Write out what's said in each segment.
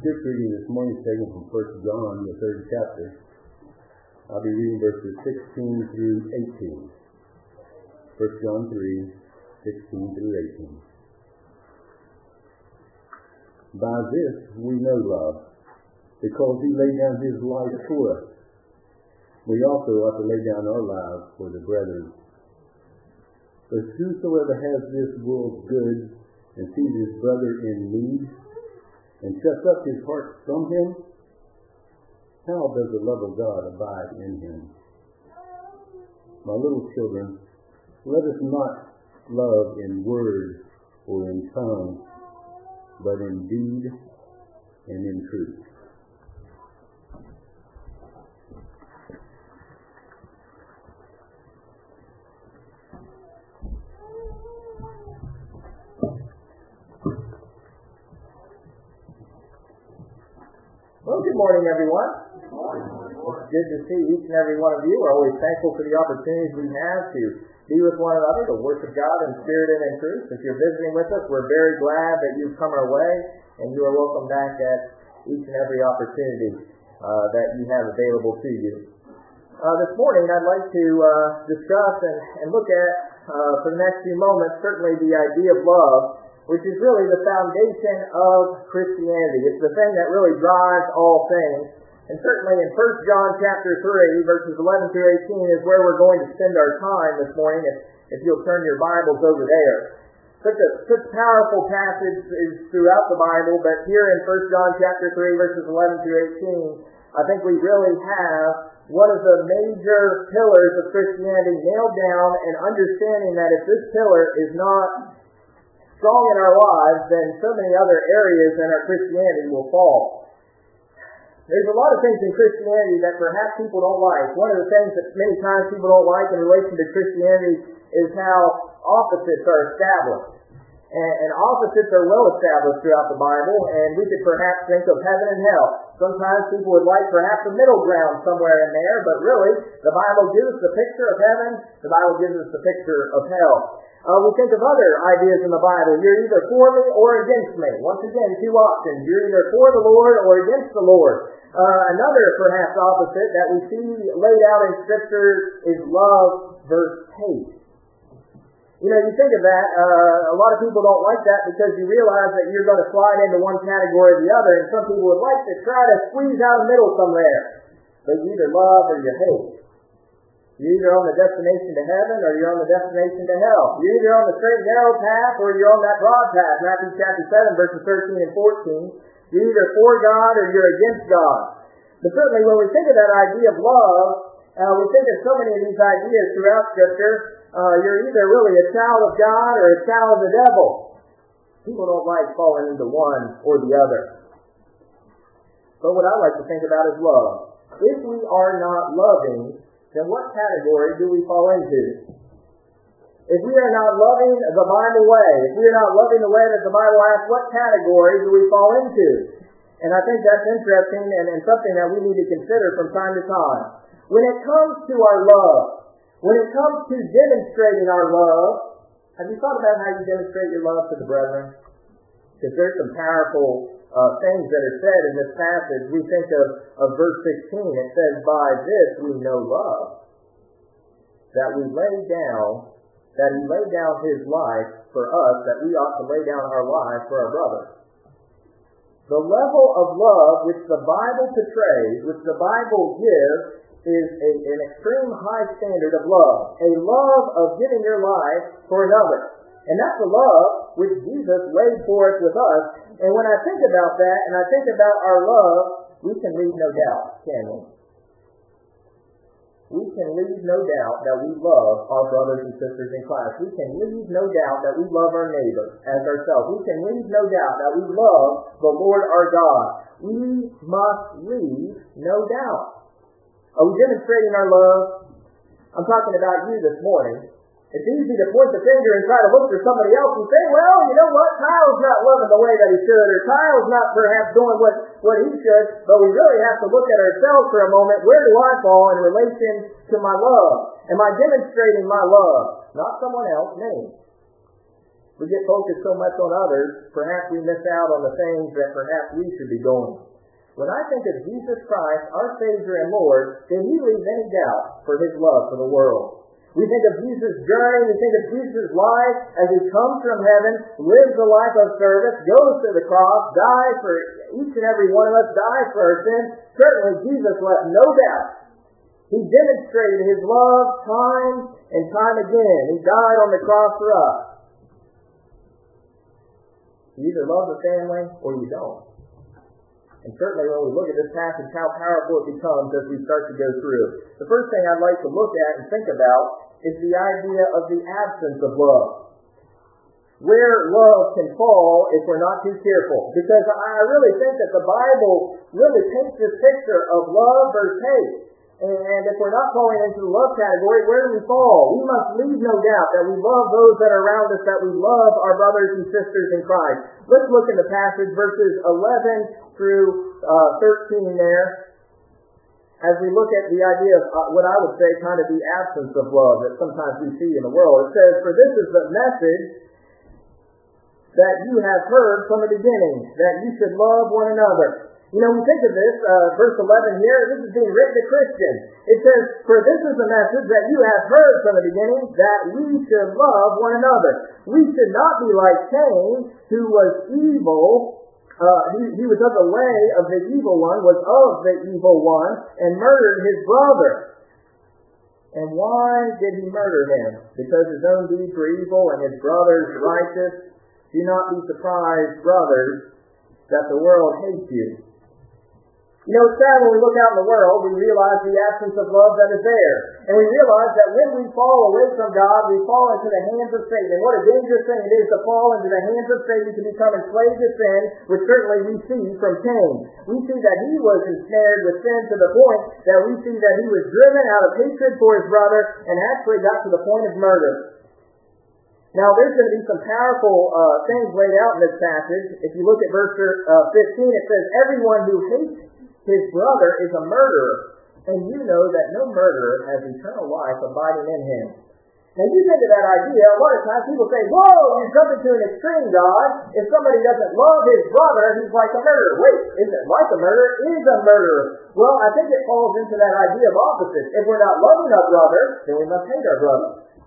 Scripture reading this morning is taken from 1 John, the 3rd chapter. I'll be reading verses 16 through 18. 1 John 3, 16 through 18. By this we know love, because he laid down his life for us. We also ought to lay down our lives for the brethren. But whosoever has this world's goods and sees his brother in need, and shuts up his heart from him, how does the love of God abide in him? My little children, let us not love in word or in tongue, but in deed and in truth. Well, good morning, everyone. It's good to see each and every one of you. We're always thankful for the opportunities we have to be with one another, to worship God in spirit and in truth. If you're visiting with us, we're very glad that you've come our way, and you are welcome back at each and every opportunity that you have available to you. This morning, I'd like to discuss and look at, for the next few moments, certainly the idea of love, which is really the foundation of Christianity. It's the thing that really drives all things. And certainly in 1 John chapter 3, verses 11 through 18 is where we're going to spend our time this morning, if you'll turn your Bibles over there. Such powerful passages throughout the Bible, but here in 1 John chapter 3, verses 11 through 18, I think we really have one of the major pillars of Christianity nailed down, and understanding that if this pillar is not strong in our lives, then so many other areas in our Christianity will fall. There's a lot of things in Christianity that perhaps people don't like. One of the things that many times people don't like in relation to Christianity is how opposites are established. And opposites are well established throughout the Bible, and we could perhaps think of heaven and hell. Sometimes people would like perhaps a middle ground somewhere in there, but really, the Bible gives us the picture of heaven, the Bible gives us the picture of hell. We think of other ideas in the Bible. You're either for me or against me. Once again, two options. You're either for the Lord or against the Lord. Another, perhaps, opposite that we see laid out in Scripture is love versus hate. You know, you think of that, a lot of people don't like that because you realize that you're going to slide into one category or the other, and some people would like to try to squeeze out a middle somewhere. But you either love or you hate. You're either on the destination to heaven or you're on the destination to hell. You're either on the straight and narrow path or you're on that broad path. Matthew chapter 7, verses 13 and 14. You're either for God or you're against God. But certainly when we think of that idea of love, we think of so many of these ideas throughout Scripture. You're either really a child of God or a child of the devil. People don't like falling into one or the other. But what I like to think about is love. If we are not loving, then what category do we fall into? If we are not loving the Bible way, if we are not loving the way that the Bible asks, what category do we fall into? And I think that's interesting and something that we need to consider from time to time. When it comes to our love, when it comes to demonstrating our love, have you thought about how you demonstrate your love to the brethren? Because there's some powerful things that are said in this passage. We think of verse 16. It says, by this we know love, that he laid down his life for us, that we ought to lay down our lives for our brothers. The level of love which the Bible portrays, which the Bible gives, is an extreme high standard of love. A love of giving your life for another. And that's the love which Jesus laid forth with us. And when I think about that, and I think about our love, we can leave no doubt, can we? We can leave no doubt that we love our brothers and sisters in Christ. We can leave no doubt that we love our neighbor as ourselves. We can leave no doubt that we love the Lord our God. We must leave no doubt. Are we demonstrating our love? I'm talking about you this morning. It's easy to point the finger and try to look for somebody else and say, well, you know what, Kyle's not loving the way that he should, or Kyle's not perhaps doing what he should, but we really have to look at ourselves for a moment. Where do I fall in relation to my love? Am I demonstrating my love? Not someone else, me. we get focused so much on others, perhaps we miss out on the things that perhaps we should be doing. When I think of Jesus Christ, our Savior and Lord, did He leave any doubt for His love for the world? We think of Jesus' journey, we think of Jesus' life as He comes from heaven, lives a life of service, goes to the cross, dies for each and every one of us, dies for our sins. Certainly Jesus left no doubt. He demonstrated His love time and time again. He died on the cross for us. You either love the family or you don't. And certainly when we look at this passage, how powerful it becomes as we start to go through. The first thing I'd like to look at and think about is the idea of the absence of love. Where love can fall if we're not too careful. Because I really think that the Bible really paints this picture of love versus hate. And if we're not falling into the love category, where do we fall? We must leave no doubt that we love those that are around us, that we love our brothers and sisters in Christ. Let's look in the passage, verses 11 through 13 there, as we look at the idea of what I would say kind of the absence of love that sometimes we see in the world. It says, "For this is the message that you have heard from the beginning, that you should love one another." You know, we think of this, verse 11 here, this is being written to Christians. It says, "For this is the message that you have heard from the beginning, that we should love one another. We should not be like Cain, who was evil. He was of the way of the evil one, was of the evil one, and murdered his brother." And why did he murder him? Because his own deeds were evil and his brother's righteous. Do not be surprised, brothers, that the world hates you. You know, it's sad when we look out in the world, we realize the absence of love that is there. And we realize that when we fall away from God, we fall into the hands of Satan. And what a dangerous thing it is to fall into the hands of Satan, to become enslaved to sin, which certainly we see from Cain. We see that he was ensnared with sin to the point that we see that he was driven out of hatred for his brother and actually got to the point of murder. Now, there's going to be some powerful things laid out in this passage. If you look at verse 15, it says, "Everyone who hates his brother is a murderer, and you know that no murderer has eternal life abiding in him." Now, you think of that idea, a lot of times people say, "Whoa, you're jumping to an extreme, God. If somebody doesn't love his brother, he's like a murderer." Wait, isn't like a murderer? Is a murderer. Well, I think it falls into that idea of opposites. If we're not loving our brother, then we must hate our brother.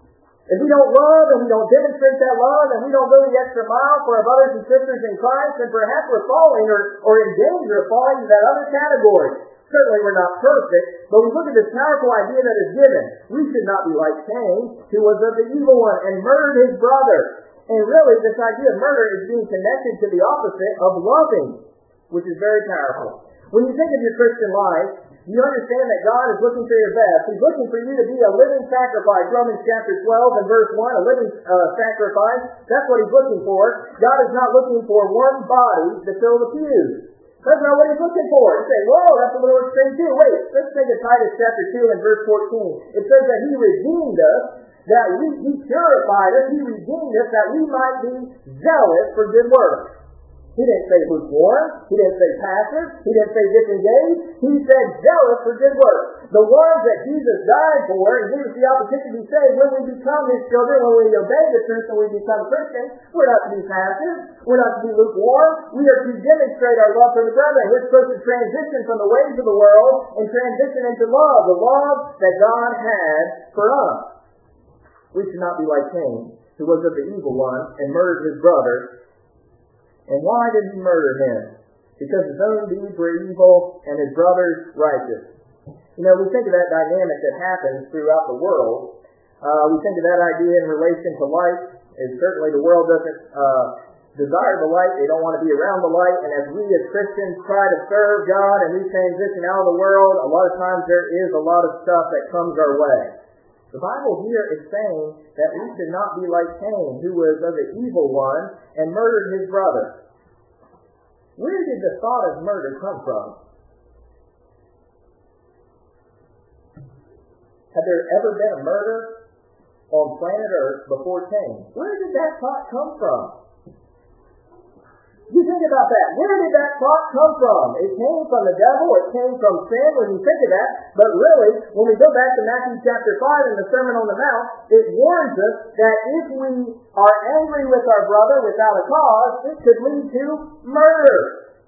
If we don't love and we don't demonstrate that love and we don't go the extra mile for our brothers and sisters in Christ, then perhaps we're falling or in danger of falling into that other category. Certainly we're not perfect, but we look at this powerful idea that is given. We should not be like Cain, who was of the evil one and murdered his brother. And really, this idea of murder is being connected to the opposite of loving, which is very powerful. When you think of your Christian life, you understand that God is looking for your best. He's looking for you to be a living sacrifice. Romans chapter 12 and verse 1, a living sacrifice. That's what He's looking for. God is not looking for one body to fill the pews. That's not what He's looking for. You say, "Whoa, that's a little extreme too." Wait, let's think of Titus chapter 2 and verse 14. It says that He redeemed us, that He purified us, He redeemed us, that we might be zealous for good works. He didn't say lukewarm. He didn't say passive. He didn't say disengaged. He said zealous for good works. The ones that Jesus died for and gave us the opportunity to say, when we become His children, when we obey the truth and we become Christians, we're not to be passive. We're not to be lukewarm. We are to demonstrate our love for the brethren. We're supposed to transition from the ways of the world and transition into love, the love that God had for us. We should not be like Cain, who was of the evil one and murdered his brother. And why did he murder him? Because his own deeds were evil and his brother's righteous. You know, we think of that dynamic that happens throughout the world. We think of that idea in relation to light. And certainly the world doesn't desire the light. They don't want to be around the light. And as we as Christians try to serve God and we transition out of the world, a lot of times there is a lot of stuff that comes our way. The Bible here is saying that we should not be like Cain, who was of the evil one and murdered his brother. Where did the thought of murder come from? Had there ever been a murder on planet Earth before Cain? Where did that thought come from? You think about that. Where did that thought come from? It came from the devil. It came from sin when you think of that. But really, when we go back to Matthew chapter 5 and the Sermon on the Mount, it warns us that if we are angry with our brother without a cause, it could lead to murder.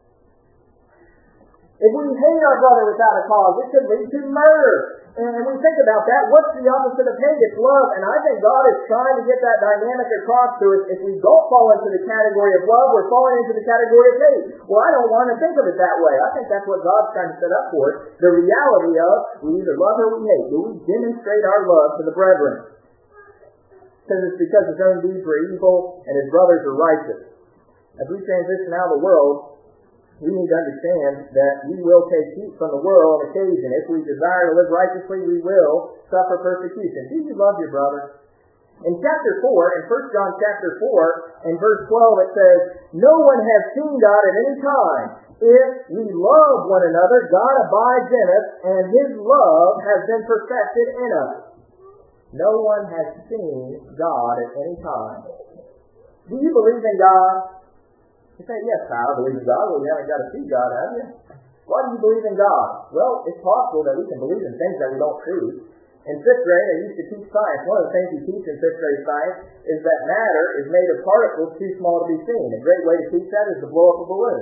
If we hate our brother without a cause, it could lead to murder. And we think about that. What's the opposite of hate? It's love. And I think God is trying to get that dynamic across to us. If we don't fall into the category of love, we're falling into the category of hate. Well, I don't want to think of it that way. I think that's what God's trying to set up for us. The reality of we either love or we hate. Do we demonstrate our love to the brethren? Because it's because his own deeds were evil and his brothers are righteous. As we transition out of the world, we need to understand that we will take heat from the world on occasion. If we desire to live righteously, we will suffer persecution. Do you love your brother? In chapter 4, in 1 John chapter 4, in verse 12, it says, "No one has seen God at any time. If we love one another, God abides in us, and his love has been perfected in us." No one has seen God at any time. Do you believe in God? You say, "Yes, I believe in God." Well, you haven't got to see God, have you? Why do you believe in God? Well, it's possible that we can believe in things that we don't see. In 5th grade, I used to teach science. One of the things you teach in 5th grade science is that matter is made of particles too small to be seen. A great way to teach that is to blow up a balloon.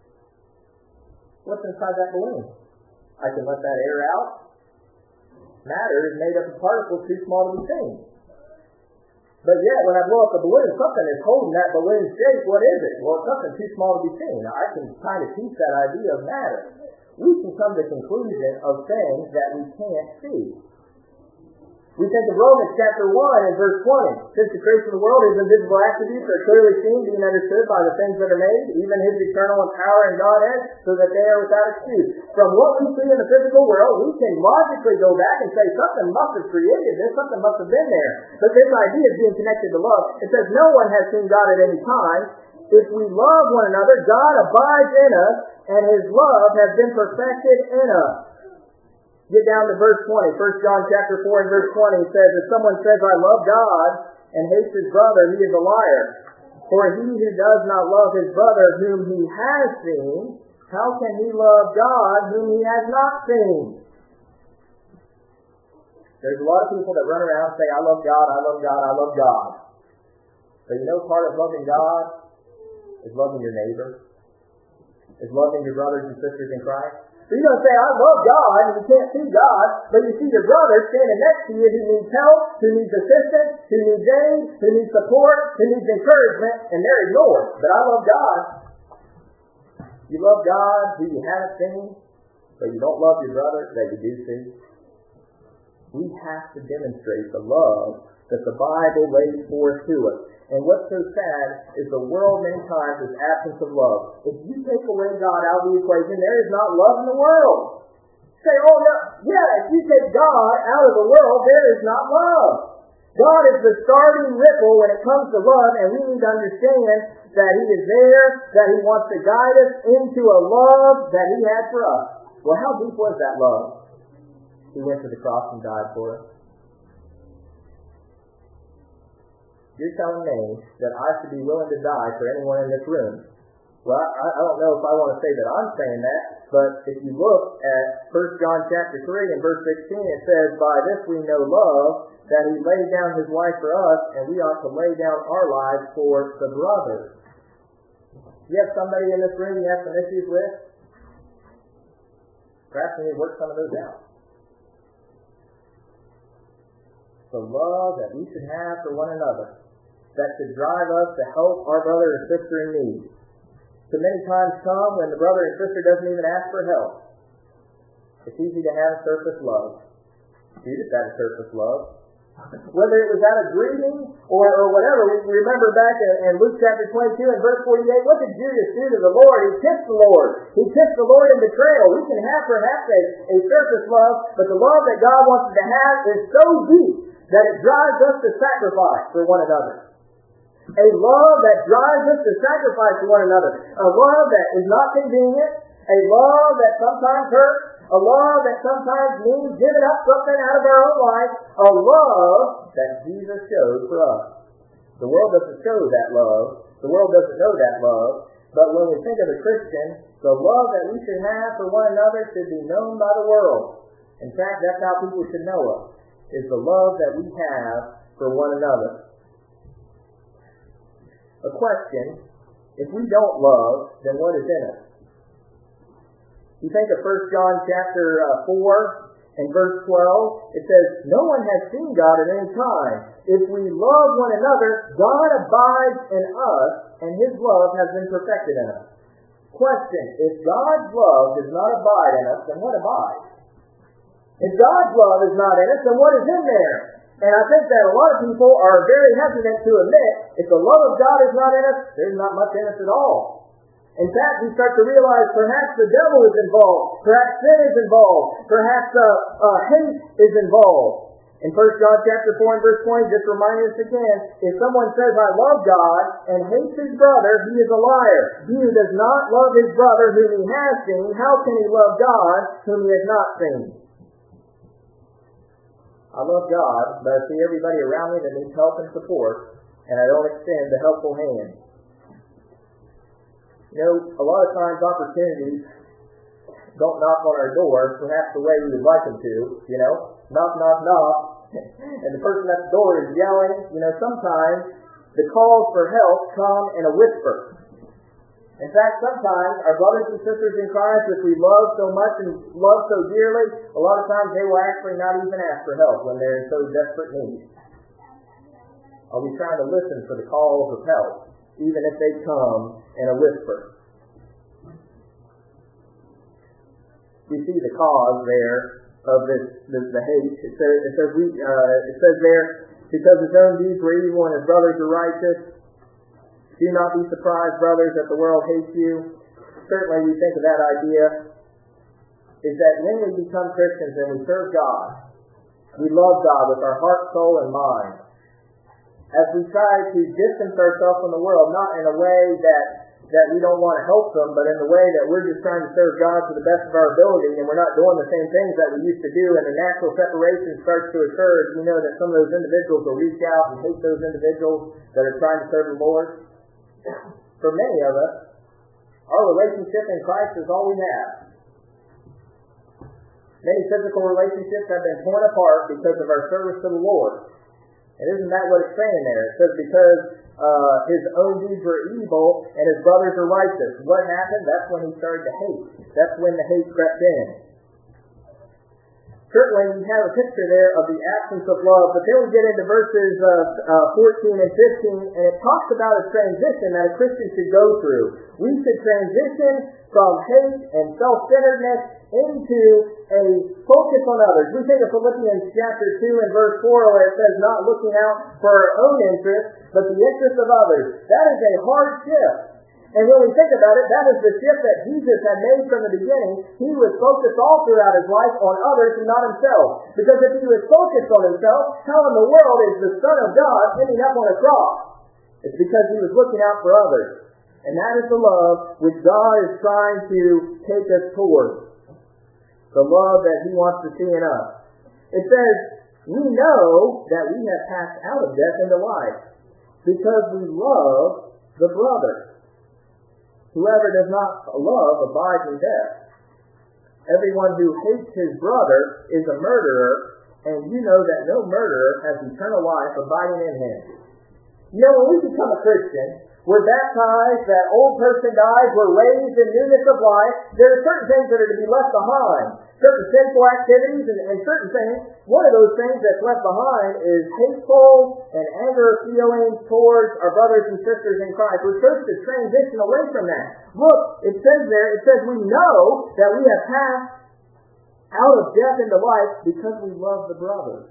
What's inside that balloon? I can let that air out. Matter is made up of particles too small to be seen. But yet, when I blow up the balloon, something is holding that balloon's shape. What is it? Well, it's something too small to be seen. Now, I can kind of teach that idea of matter. We can come to the conclusion of things that we can't see. We think of Romans chapter 1 and verse 20. "Since the creation of the world, his invisible attributes are clearly seen, being understood by the things that are made, even his eternal power and Godhead, so that they are without excuse." From what we see in the physical world, we can logically go back and say something must have created this, something must have been there. But this idea is being connected to love. It says no one has seen God at any time. If we love one another, God abides in us, and his love has been perfected in us. Get down to verse 20. 1 John chapter 4 and verse 20 says, "If someone says, 'I love God,' and hates his brother, he is a liar. For he who does not love his brother whom he has seen, how can he love God whom he has not seen?" There's a lot of people that run around and say, "I love God, I love God, I love God." But you know part of loving God is loving your neighbor, is loving your brothers and sisters in Christ. So you're going to say, "I love God," and you can't see God, but you see your brother standing next to you who needs help, who needs assistance, who needs aid, who needs support, who needs encouragement, and they're ignored. But I love God. You love God who you haven't seen, but you don't love your brother that you do see. We have to demonstrate the love that the Bible lays forth to us. And what's so sad is the world many times is absence of love. If you take away God out of the equation, there is not love in the world. Say, "Oh no, yeah, if you take God out of the world, there is not love." God is the starting ripple when it comes to love, and we need to understand that he is there, that he wants to guide us into a love that he had for us. Well, how deep was that love? He went to the cross and died for us. You're telling me that I should be willing to die for anyone in this room. Well, I don't know if I want to say that I'm saying that, but if you look at 1 John chapter 3 and verse 16, it says, "By this we know love, that he laid down his life for us, and we ought to lay down our lives for the brothers." You have somebody in this room you have some issues with? Perhaps we need to work some of those out. The love that we should have for one another, that should drive us to help our brother and sister in need. So many times come when the brother and sister doesn't even ask for help. It's easy to have surface love. Judas had a surface love. Whether it was out of greeting or whatever, we remember back in Luke chapter 22 and verse 48, what did Judas do to the Lord? He kissed the Lord. He kissed the Lord in betrayal. We can have perhaps a surface love, but the love that God wants us to have is so deep that it drives us to sacrifice for one another. A love that drives us to sacrifice for one another. A love that is not convenient. A love that sometimes hurts. A love that sometimes means giving up something out of our own life. A love that Jesus showed for us. The world doesn't show that love. The world doesn't know that love. But when we think of the Christian, the love that we should have for one another should be known by the world. In fact, that's how people should know us, is the love that we have for one another. A question: if we don't love, then what is in us? You think of 1 John chapter 4 and verse 12, it says, "No one has seen God at any time. If we love one another, God abides in us, and His love has been perfected in us." Question: if God's love does not abide in us, then what abides? If God's love is not in us, then what is in there? And I think that a lot of people are very hesitant to admit, if the love of God is not in us, there's not much in us at all. In fact, we start to realize perhaps the devil is involved, perhaps sin is involved, perhaps hate is involved. In 1 John chapter 4 and verse 20, just reminding us again, if someone says, "I love God," and hates his brother, he is a liar. He who does not love his brother whom he has seen, how can he love God whom he has not seen? I love God, but I see everybody around me that needs help and support, and I don't extend the helpful hand. You know, a lot of times opportunities don't knock on our door, perhaps the way we would like them to, knock, knock, knock, and the person at the door is yelling. Sometimes the calls for help come in a whisper. In fact, sometimes our brothers and sisters in Christ, which we love so much and love so dearly, a lot of times they will actually not even ask for help when they're in so desperate need. Are we trying to listen for the calls of help, even if they come in a whisper? We see the cause there of the hate. It says there, because his own deeds were evil and his brothers are righteous. Do not be surprised, brothers, that the world hates you. Certainly we think of that idea, is that when we become Christians and we serve God, we love God with our heart, soul, and mind. As we try to distance ourselves from the world, not in a way that we don't want to help them, but in the way that we're just trying to serve God to the best of our ability, and we're not doing the same things that we used to do, and the natural separation starts to occur. We know that some of those individuals will reach out and hate those individuals that are trying to serve the Lord. For many of us, our relationship in Christ is all we have. Many physical relationships have been torn apart because of our service to the Lord. And isn't that what it's saying there? It says because his own deeds were evil and his brothers are righteous. What happened? That's when he started to hate. That's when the hate crept in. Certainly, we have a picture there of the absence of love, but then we get into verses 14 and 15, and it talks about a transition that a Christian should go through. We should transition from hate and self-centeredness into a focus on others. We think of Philippians chapter 2 and verse 4, where it says, "Not looking out for our own interests, but the interests of others." That is a hard shift. And when we think about it, that is the shift that Jesus had made from the beginning. He was focused all throughout his life on others and not himself. Because if he was focused on himself, how in the world is the Son of God ending up on a cross? It's because he was looking out for others. And that is the love which God is trying to take us towards. The love that he wants to see in us. It says, we know that we have passed out of death into life because we love the brother. Whoever does not love abides in death. Everyone who hates his brother is a murderer, and you know that no murderer has eternal life abiding in him. When we become a Christian, we're baptized, that old person dies, we're raised in newness of life. There are certain things that are to be left behind. Certain sinful activities and certain things. One of those things that's left behind is hateful and anger feelings towards our brothers and sisters in Christ. We're supposed to transition away from that. Look, it says we know that we have passed out of death into life because we love the brothers.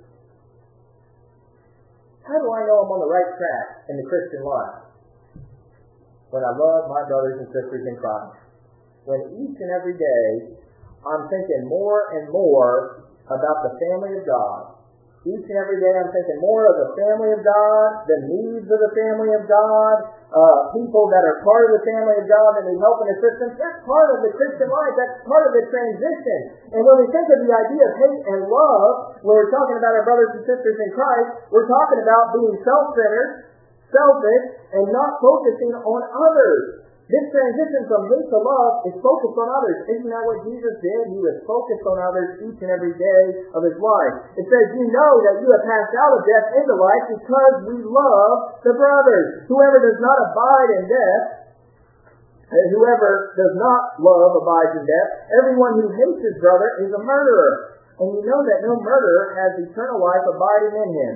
How do I know I'm on the right track in the Christian life? When I love my brothers and sisters in Christ. When each and every day I'm thinking more and more about the family of God. Each and every day I'm thinking more of the family of God, the needs of the family of God, people that are part of the family of God that need help and assistance. That's part of the Christian life. That's part of the transition. And when we think of the idea of hate and love, when we're talking about our brothers and sisters in Christ, we're talking about being self-centered, selfish, and not focusing on others. This transition from hate to love is focused on others. Isn't that what Jesus did? He was focused on others each and every day of his life. It says, you know that you have passed out of death into life because we love the brothers. Whoever does not abide in death, and whoever does not love abides in death. Everyone who hates his brother is a murderer. And you know that no murderer has eternal life abiding in him.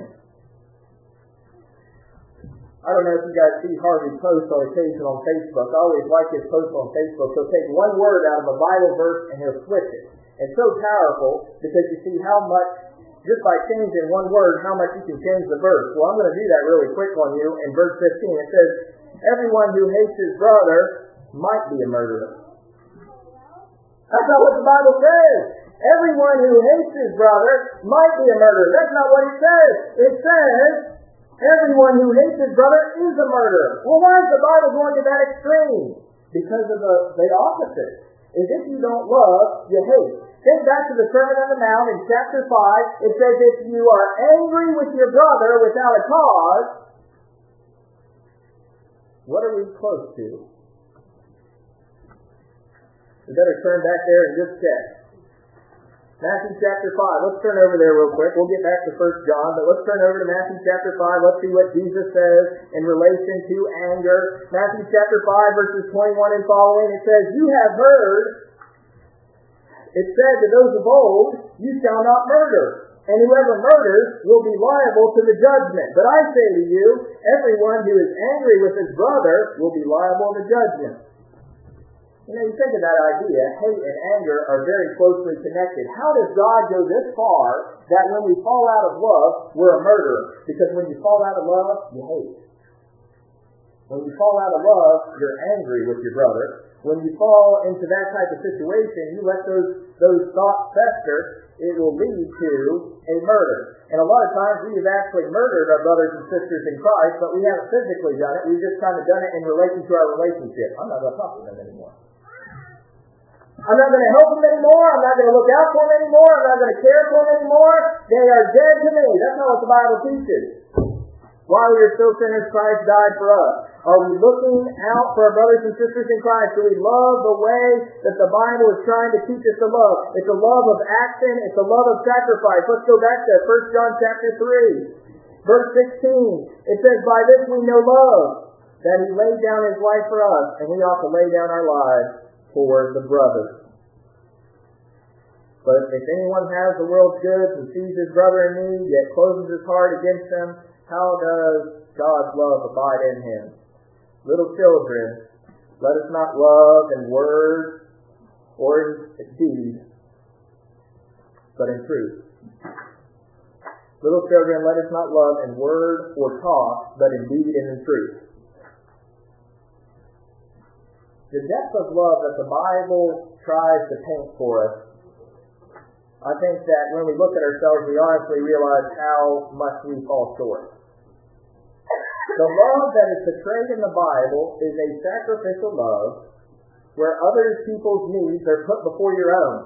I don't know if you guys see Harvey post on occasion on Facebook. I always like his post on Facebook. He'll take one word out of a Bible verse and he'll switch it. It's so powerful because you see how much, just by changing one word, how much you can change the verse. Well, I'm going to do that really quick on you. In verse 15 it says, everyone who hates his brother might be a murderer. That's not what the Bible says. Everyone who hates his brother might be a murderer. That's not what it says. It says, everyone who hates his brother is a murderer. Well, why is the Bible going to that extreme? Because of the opposite. Is if you don't love, you hate. Think back to the Sermon on the Mount in chapter 5. It says, if you are angry with your brother without a cause, what are we close to? We better turn back there and just check. Matthew chapter 5. Let's turn over there real quick. We'll get back to 1 John, but let's turn over to Matthew chapter 5. Let's see what Jesus says in relation to anger. Matthew chapter 5, verses 21 and following. It says, you have heard it said to those of old, you shall not murder. And whoever murders will be liable to the judgment. But I say to you, everyone who is angry with his brother will be liable to judgment. You know, you think of that idea, hate and anger are very closely connected. How does God go this far that when we fall out of love, we're a murderer? Because when you fall out of love, you hate. When you fall out of love, you're angry with your brother. When you fall into that type of situation, you let those thoughts fester, it will lead to a murder. And a lot of times we have actually murdered our brothers and sisters in Christ, but we haven't physically done it. We've just kind of done it in relation to our relationship. I'm not going to talk to them anymore. I'm not going to help them anymore. I'm not going to look out for them anymore. I'm not going to care for them anymore. They are dead to me. That's not what the Bible teaches. While we are still sinners, Christ died for us. Are we looking out for our brothers and sisters in Christ? Do we love the way that the Bible is trying to teach us to love? It's a love of action. It's a love of sacrifice. Let's go back to 1 John chapter 3, verse 16. It says, by this we know love, that he laid down his life for us, and we ought to lay down our lives for the brothers. But if anyone has the world's goods and sees his brother in need, yet closes his heart against him, how does God's love abide in him? Little children, let us not love in word or in deed, but in truth. Little children, let us not love in word or talk, but in deed and in truth. The depth of love that the Bible tries to paint for us, I think that when we look at ourselves, we honestly realize how much we fall short. The love that is portrayed in the Bible is a sacrificial love where other people's needs are put before your own.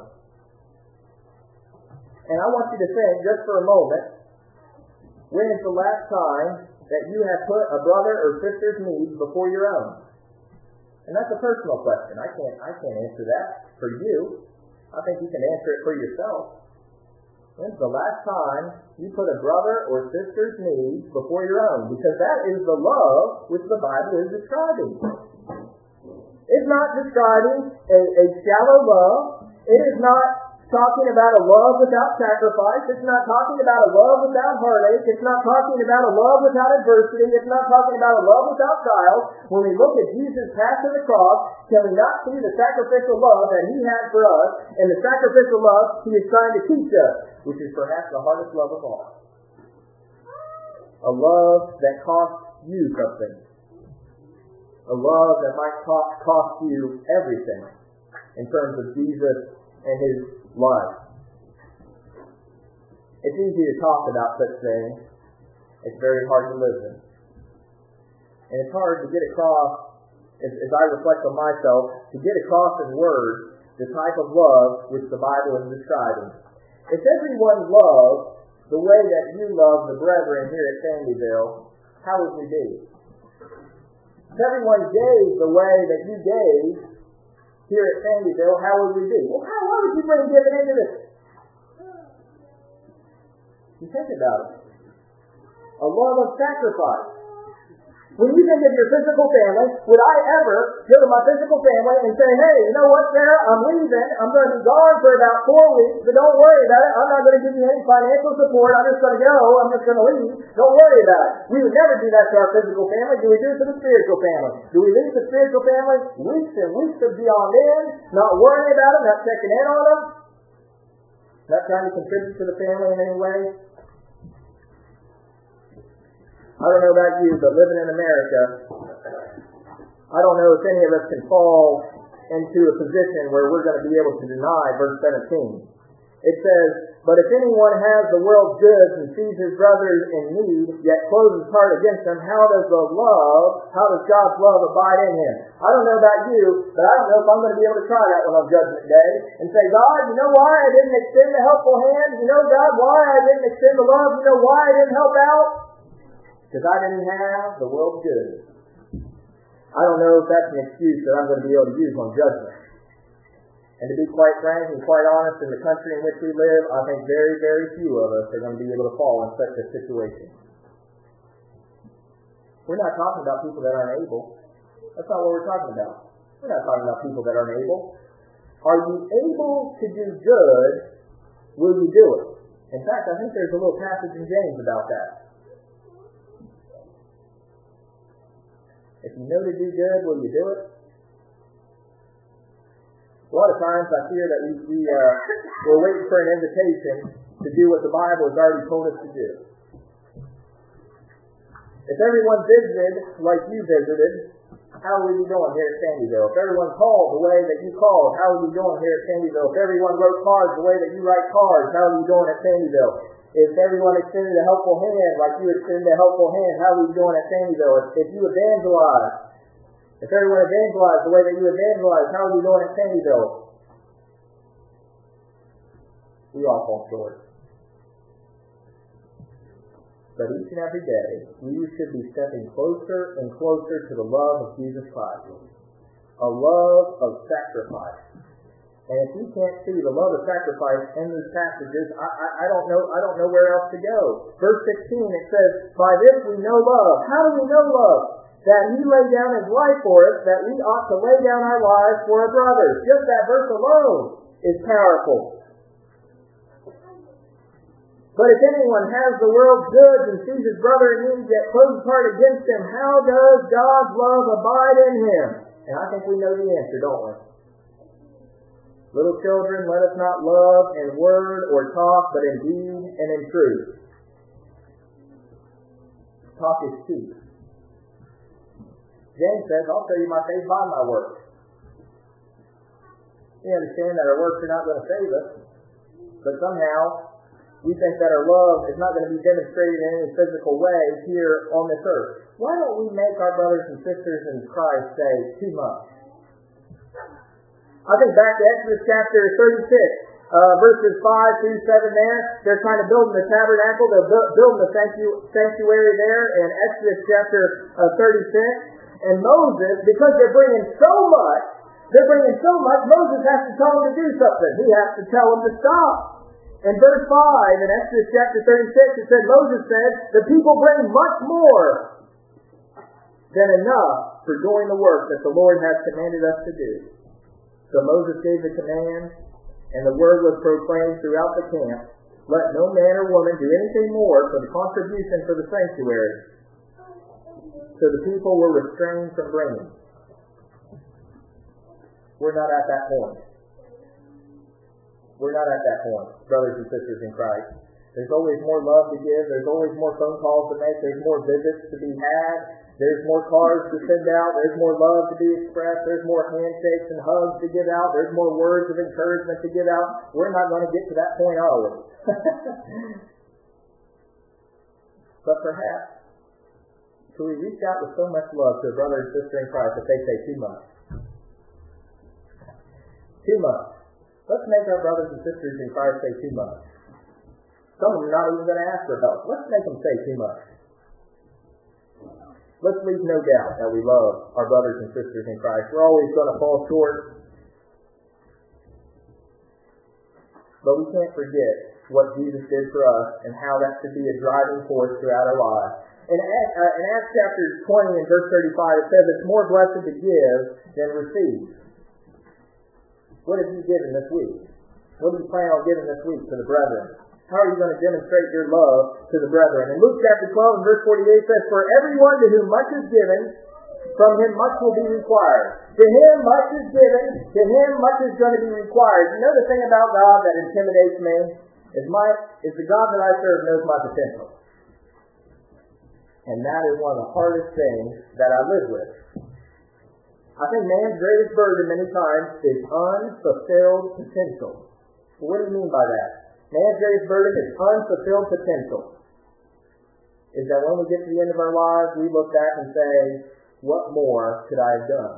And I want you to think just for a moment, when is the last time that you have put a brother or sister's needs before your own? And that's a personal question. I can't answer that for you. I think you can answer it for yourself. When's the last time you put a brother or sister's needs before your own? Because that is the love which the Bible is describing. It's not describing a shallow love. It is not talking about a love without sacrifice. It's not talking about a love without heartache. It's not talking about a love without adversity. It's not talking about a love without trials. When we look at Jesus' path to the cross, can we not see the sacrificial love that he had for us and the sacrificial love he is trying to teach us, which is perhaps the hardest love of all? A love that costs you something. A love that might cost you everything in terms of Jesus and his life. It's easy to talk about such things. It's very hard to listen. And it's hard to get across, as I reflect on myself, to get across in words the type of love which the Bible is describing. If everyone loved the way that you love the brethren here at Sandyville, how would we be? If everyone gave the way that you gave here at Sandyville, how would we be? Well, why would you bring giving into this? You think about it. A love of sacrifice. When you think of your physical family, would I ever go to my physical family and say, hey, you know what, Sarah, I'm leaving. I'm going to be gone for about 4 weeks, but don't worry about it. I'm not going to give you any financial support. I'm just going to go. I'm just going to leave. Don't worry about it. We would never do that to our physical family. Do we do it to the spiritual family? Do we leave the spiritual family weeks and weeks of beyond end, not worrying about them, not checking in on them, not trying to contribute to the family in any way? I don't know about you, but living in America, I don't know if any of us can fall into a position where we're going to be able to deny verse 17. It says, but if anyone has the world's goods and sees his brother in need, yet closes his heart against him, how does God's love abide in him? I don't know about you, but I don't know if I'm going to be able to try that one on Judgment Day and say, God, you know why I didn't extend the helpful hand? You know, God, why I didn't extend the love? You know why I didn't help out? Because I didn't have the world's goods. I don't know if that's an excuse that I'm going to be able to use on judgment. And to be quite frank and quite honest, in the country in which we live, I think very, very few of us are going to be able to fall in such a situation. We're not talking about people that aren't able. That's not what we're talking about. We're not talking about people that aren't able. Are you able to do good? Will you do it? In fact, I think there's a little passage in James about that. If you know to do good, will you do it? A lot of times I fear that we're waiting for an invitation to do what the Bible has already told us to do. If everyone visited like you visited, how are we doing here at Sandyville? If everyone called the way that you called, how are we doing here at Sandyville? If everyone wrote cards the way that you write cards, how are we doing at Sandyville? If everyone extended a helpful hand like you extended a helpful hand, how are we doing at Sandyville? If you evangelize, if everyone evangelized the way that you evangelize, how are we doing at Sandyville? We all fall short. But each and every day, we should be stepping closer and closer to the love of Jesus Christ. A love of sacrifice. And if you can't see the love of sacrifice in these passages, I don't know where else to go. Verse 16, it says, by this we know love. How do we know love? That he laid down his life for us, that we ought to lay down our lives for our brothers. Just that verse alone is powerful. But if anyone has the world's goods and sees his brother in need, yet closes his heart against him, how does God's love abide in him? And I think we know the answer, don't we? Little children, let us not love in word or talk, but in deed and in truth. Talk is cheap. James says, I'll show you my faith by my works. We understand that our works are not going to save us, but somehow we think that our love is not going to be demonstrated in any physical way here on this earth. Why don't we make our brothers and sisters in Christ say too much? I think back to Exodus chapter 36, verses 5 through 7 there. They're kind of building the tabernacle. They're building the sanctuary there in Exodus chapter 36. And Moses, because they're bringing so much, Moses has to tell them to do something. He has to tell them to stop. In verse 5, in Exodus chapter 36, it said, Moses said, the people bring much more than enough for doing the work that the Lord has commanded us to do. So Moses gave the command, and the word was proclaimed throughout the camp, let no man or woman do anything more for the contribution for the sanctuary. So the people were restrained from bringing. We're not at that point. We're not at that point, brothers and sisters in Christ. There's always more love to give. There's always more phone calls to make. There's more visits to be had. There's more cards to send out. There's more love to be expressed. There's more handshakes and hugs to give out. There's more words of encouragement to give out. We're not going to get to that point, are we? But perhaps, till we reach out with so much love to a brother and sister in Christ that they say too much. Too much. Let's make our brothers and sisters in Christ say too much. Some of them are not even going to ask for help. Let's make them say too much. Let's leave no doubt that we love our brothers and sisters in Christ. We're always going to fall short, but we can't forget what Jesus did for us and how that should be a driving force throughout our lives. In Acts chapter 20 and verse 35, it says it's more blessed to give than receive. What have you given this week? What do you plan on giving this week to the brethren? How are you going to demonstrate your love to the brethren? In Luke chapter 12 and verse 48 says, "For everyone to whom much is given, from him much will be required. To him much is given, to him much is going to be required." You know the thing about God that intimidates me? Is the God that I serve knows my potential. And that is one of the hardest things that I live with. I think man's greatest burden many times is unfulfilled potential. What do you mean by that? Man's greatest burden is unfulfilled potential. Is that when we get to the end of our lives, we look back and say, what more could I have done?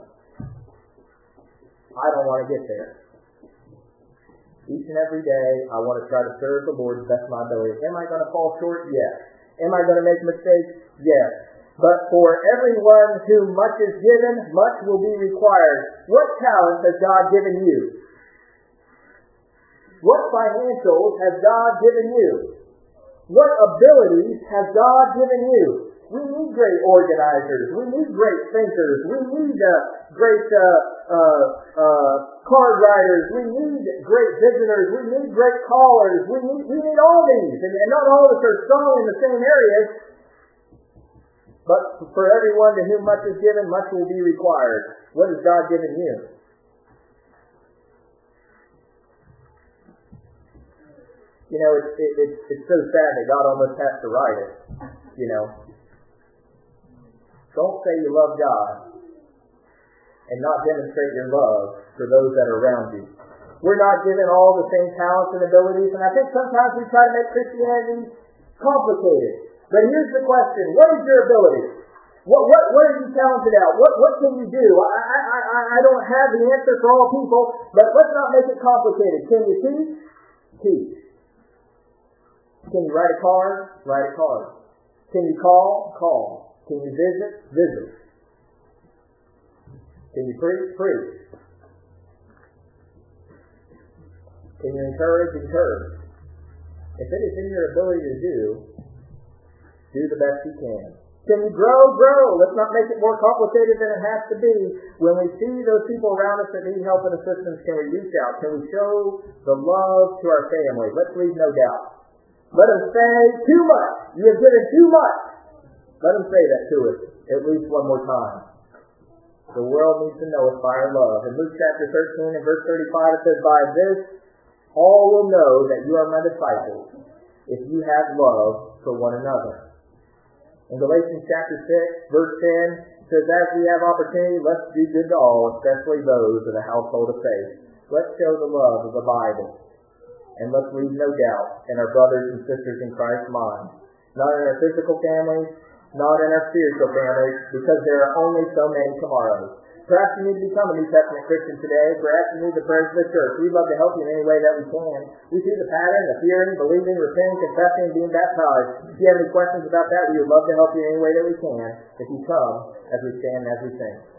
I don't want to get there. Each and every day, I want to try to serve the Lord to the best of my ability. Am I going to fall short? Yes. Am I going to make mistakes? Yes. But for everyone whom much is given, much will be required. What talents has God given you? What financials has God given you? What abilities has God given you? We need great organizers. We need great thinkers. We need great card writers. We need great visitors. We need great callers. We need all these. And not all of us are strong in the same areas. But for everyone to whom much is given, much will be required. What has God given you? You know, it's so sad that God almost has to write it. You know. Don't say you love God and not demonstrate your love for those that are around you. We're not given all the same talents and abilities, and I think sometimes we try to make Christianity complicated. But here's the question: what is your ability? What are you talented at? What can you do? I don't have the answer for all people, but let's not make it complicated. Can you teach? Teach. Can you write a card? Write a card. Can you call? Call. Can you visit? Visit. Can you preach? Preach. Can you encourage? Encourage. If it is in your ability to do the best you can. Can you grow? Grow. Let's not make it more complicated than it has to be. When we see those people around us that need help and assistance, can we reach out? Can we show the love to our family? Let's leave no doubt. Let them say, too much. You have given too much. Let them say that to us at least one more time. The world needs to know us by our love. In Luke chapter 13 and verse 35 it says, "By this all will know that you are my disciples, if you have love for one another." In Galatians chapter 6, verse 10, it says, "As we have opportunity, let's do good to all, especially those of the household of faith." Let's show the love of the Bible. And let's leave no doubt in our brothers and sisters in Christ's mind. Not in our physical families, not in our spiritual families, because there are only so many tomorrows. Perhaps you need to become a New Testament Christian today. Perhaps you need the prayers of the church. We'd love to help you in any way that we can. We see the pattern of hearing, believing, repenting, confessing, and being baptized. If you have any questions about that, we would love to help you in any way that we can if you come as we stand and as we sing.